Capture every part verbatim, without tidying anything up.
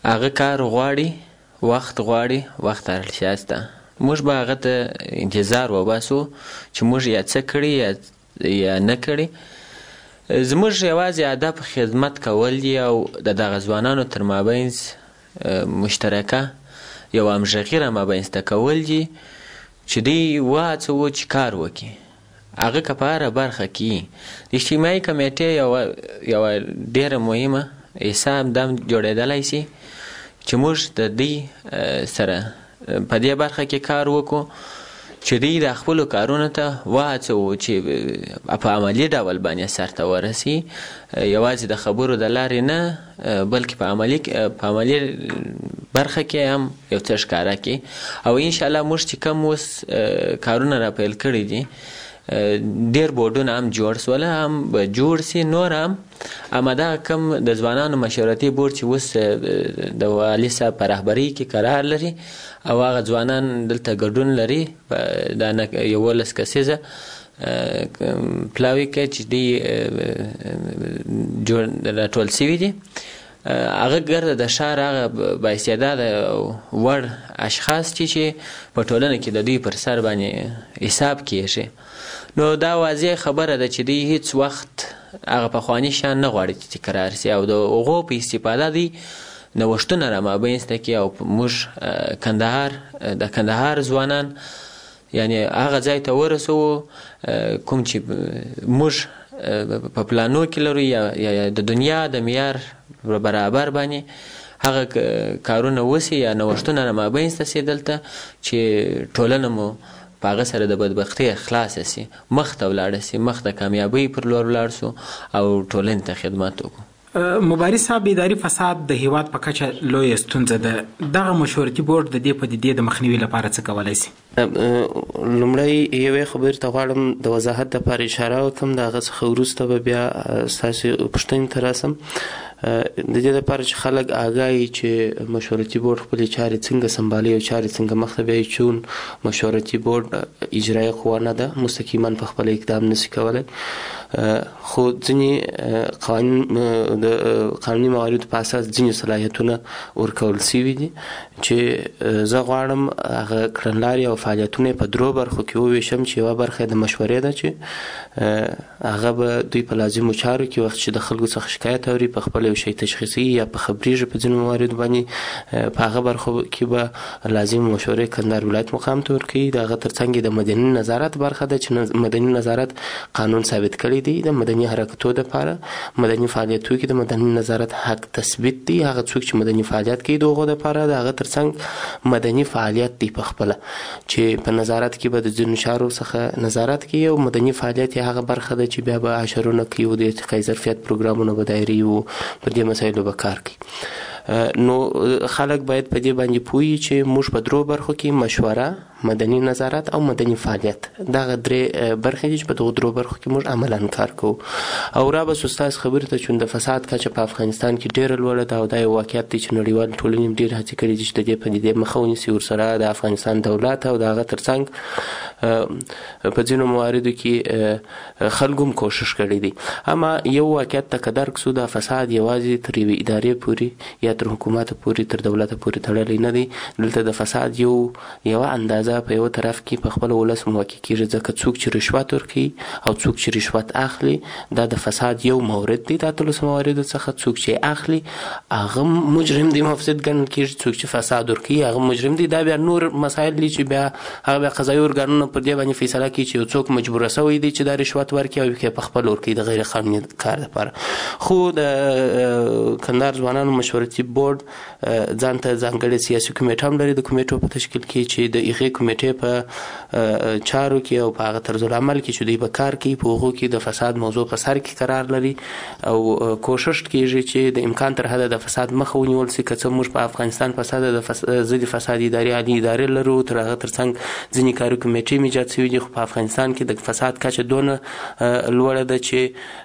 هغه کار غواړي، وخت غواړي، وخت اړتیا شته. موږ به هغه ته انتظار وباسو چې موږ یا څه کړي یا یا نه کړي. زموږ یوازې هدف خدمت کول دي او د دغه ځوانانو تر مابینځ مشترکه یو همغږي رامابینځته کول دي چې دوی وهڅوو چې کار وکړي. هغه که په هره برخه کې د اجتماعي کمیټې یوه یوه ډېره مهمه حصه همدا جوړېدلی شي چې موږ د دوی سره په دې برخه کې کار وکړو چې دوی د خپلو کارونو ته وهڅوو چې په عملي ډول باندې سرته ورسي، یوازې د خبرو د لارې نه بلکې په عملي په عملي برخه کې هم یو څه ښکاره کړي. او انشاءالله موږ چې کوم اوس کارونه راپیل کړي دي، ډېر بورډونه هم جوړ سوله، هم به جوړ سي نور هم. همدغه کوم د ځوانانو مشورتي بورډ چې اوس د والي صاحب په رهبرۍ کې قرار لري او هغه ځوانان دلته ګډون لري، دا یولس کسیزه پلاوي کې چې دوی راټول سوي دي، هغه ګرده د ښار هغه بااستعداده وړ اشخاص چې په ټولنه کې د دوی پر سر باندې حساب کیږي. نو دا واضح خبره ده چې دوی هیڅ وخت هغه پخواني شان نه غواړي چې تکرار سي او د هغو په استفاده دوی نوښتونه رامابینځته کړي. او موږ کندهار د کندهار ځوانان یعنې هغه ځای ته ورسوو کوم چې موږ په پلانو کې لرو، یا د دنیا د معیار برابر باندې هغه کارونه وسي یا نوښتونه رامابینځته سي دلته چې ټولنه مو په هغه سره د بدبختۍ خلاصه سي، مخ ته ولاړه سي، مخ د کامیابۍ پر لور ولاړ سو او ټولنې ته خدمت وکړو. مبارز صاحب، اداري فساد د هیواد په کچه لویه ستونزه ده. دغه مشورتي بورډ د دې پدیدې د مخنیوي لپاره څه کولی شي؟ لومړی یوې خبرې ته غواړم د وضاحت دپاره اشاره وکړم، د هغه څخه وروسته به بیا ستاسې پوښتنې ته راسم. د دې لپاره چې خلک آګاه وي چې مشورتي بورډ خپلې چارې څنګه سمبالي او چارې څنګه مخته بیایي. چون مشورتي بورډ اجرایي قوه نه ده، مستقیما په خپله اقدام نشي کولی، خو ځینې قوانین د قانوني مواردو په اساس ځینې صلاحیتونه ورکول سوي دي چې زه غواړم هغه کړنلارې او فعالیتونه په درو برخو کې وویشم. چې یوه برخه د مشورې ده چې هغه به دوی په لازمو چارو کې وخت چې د خلکو څخه شکایت اوري په خپل یو شی تشخیصي یا په خبریږي په ځینو مواردو باندې، په هغه برخو کې به لازم مشورې کندهار ولایت مقام ته ورکوي. د هغه ترڅنګ د مدني نظارت برخه ده چې مدني نظارت قانون ثابت کړی دی د مدني حرکتو دپاره. مدني فعالیتو کې د مدني نظارت حق تثبیت دی، هغه څوک چې مدني فعالیت کوي د هغو دپاره. د هغه ترڅنګ مدني فعالیت دی په خپله چې په نظارت کې به د ځینو چارو څخه نظارت کوي، او مدني فعالیت یې هغه برخه ده چې بیا به عشرونه کوي او د ارتقاء ظرفیت پروګرامونه به دایري او په دې مسایلو به کار کوي. نو خلک باید په دې باندې پوهي چې موږ په درو برخو کې مشوره، مدني نظارت او مدني فعالیت، دغه درې برخې دي چې په دغو درو برخو کې موږ عملاً کار کوو. او را به سو ستاسو خبرې ته چې د فساد کچه په افغانستان کې ډېره لوړه ده، او دا یو واقعیت دی چې نړیوال ټولنې ډېرې هڅې کړي دي چې د دې پدیدې مخه ونیسي، ورسره د افغانستان دولت او د هغه ترڅنګ په ځینو مواردو کې خلکو هم کوشش کړی دی. اما یو واقعیت ته که درک سو، دا فساد یوازې تر یوې ادارې پورې یا تر حکومت پورې تر دولت پورې تړلی نه دی. دلته د فساد یو یوه اندازه په یو طرف کې په خپل ولس موقع کېږي، ځکه څوک چې رشوت ورکوي او څوک چې رشوت اخلي دا د فساد یو مورد دی. د اتلسو مواردو څخه څوک چې اخلي هغه مجرم دی، مفسد ګڼل کېږي. څوک چې فساد ورکوي هغه مجرم دی. دا بیا نور مسایل دي چې بیا هغه بیا قضایي ارګانونه پر دې باندې فیصله کوي چې یو څوک مجبوره سوی دی چې دا رشوت ورکړي او یې په خپل ورکوي د غیر قانوني کار لپاره. خو د کندهار ځوانانو مشورتي بورډ ځان ته ځانګړې سیاسي کمیټه هم لري، د کمیټو په تشکیل کې چې د هغې کمیټې په چارو کې او په هغه طرز العمل کې چې دوی به کار کوي په هغو کې د فساد موضوع په سر کې قرار لري او کوشش کېږي چې د امکان تر حده د فساد مخه ونیول سي. که څه موږ په افغانستان فساد د ضد فساد ادارې عالي ادارې لرو، تر هغه ترڅنګ ځینې کاري کمیټې هم ایجاد شوي دي، خو په افغانستان کې د فساد کچه دونه لوړه ده چې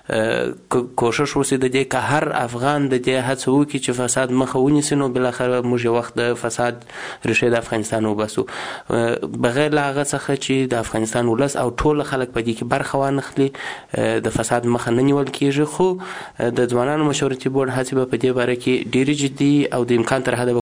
کوشش وسي د دې که هر افغان د دې هڅه وکړي چې فساد مخه ونیسي، نو بالاخره موږ یو وخت د فساد ریښې د افغانستان وباسو. بغیر له هغه څخه چې د افغانستان ولس او ټول خلک په دې کې برخه وانخلي د فساد مخه نه نیول کیږي. خو د ځوانانو مشورتي بورډ هڅې به په دې باره کې ډېرې جدي او د امکان تر حده